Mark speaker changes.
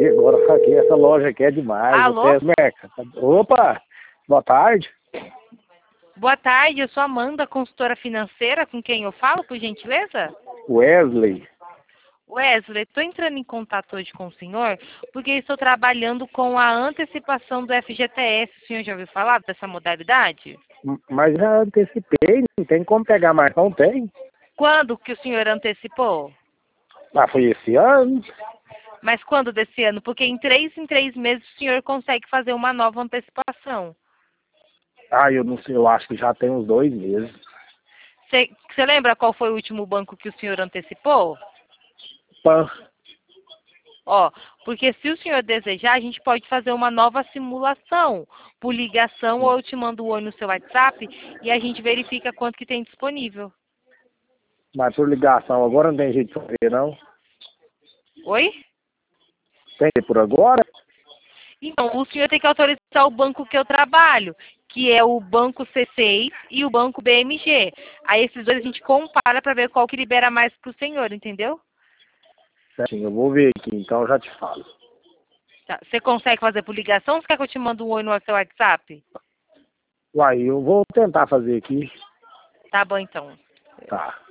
Speaker 1: aqui agora. Aqui, essa loja aqui é demais.
Speaker 2: Alô?
Speaker 1: Opa, boa tarde.
Speaker 2: Boa tarde, eu sou Amanda, consultora financeira, com quem eu falo, por gentileza?
Speaker 1: Wesley.
Speaker 2: Wesley, estou entrando em contato hoje com o senhor porque estou trabalhando com a antecipação do FGTS. O senhor já ouviu falar dessa modalidade?
Speaker 1: Mas já antecipei, não tem como pegar mais, não tem?
Speaker 2: Quando que o senhor antecipou?
Speaker 1: Ah, foi esse ano.
Speaker 2: Mas quando desse ano? Porque em três meses o senhor consegue fazer uma nova antecipação.
Speaker 1: Ah, eu não sei, eu acho que já tem uns 2 meses.
Speaker 2: Você lembra qual foi o último banco que o senhor antecipou?
Speaker 1: Pan.
Speaker 2: Ó, porque se o senhor desejar, a gente pode fazer uma nova simulação por ligação ou eu te mando o oi no seu WhatsApp e a gente verifica quanto que tem disponível.
Speaker 1: Mas por ligação, agora não tem jeito de fazer, não?
Speaker 2: Oi?
Speaker 1: Tem por agora?
Speaker 2: Então, o senhor tem que autorizar o banco que eu trabalho, que é o Banco C6 e o Banco BMG. Aí esses dois a gente compara para ver qual que libera mais para o senhor, entendeu?
Speaker 1: Certinho, eu vou ver aqui, então eu já te falo.
Speaker 2: Tá. Você consegue fazer por ligação ou você quer que eu te mande um oi no seu WhatsApp?
Speaker 1: Uai, eu vou tentar fazer aqui.
Speaker 2: Tá bom, então.
Speaker 1: Tá.